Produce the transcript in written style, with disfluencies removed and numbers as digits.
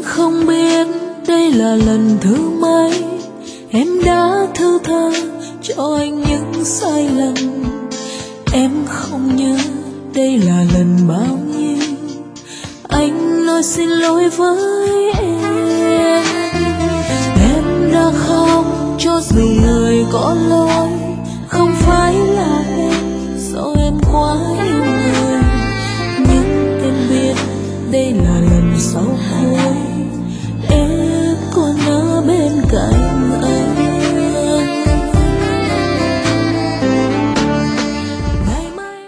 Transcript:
không biết đây là lần thứ mấy em đã thứ tha cho anh những sai lầm. Em không nhớ đây là lần bao nhiêu anh nói xin lỗi với em. Em đã khóc cho dù người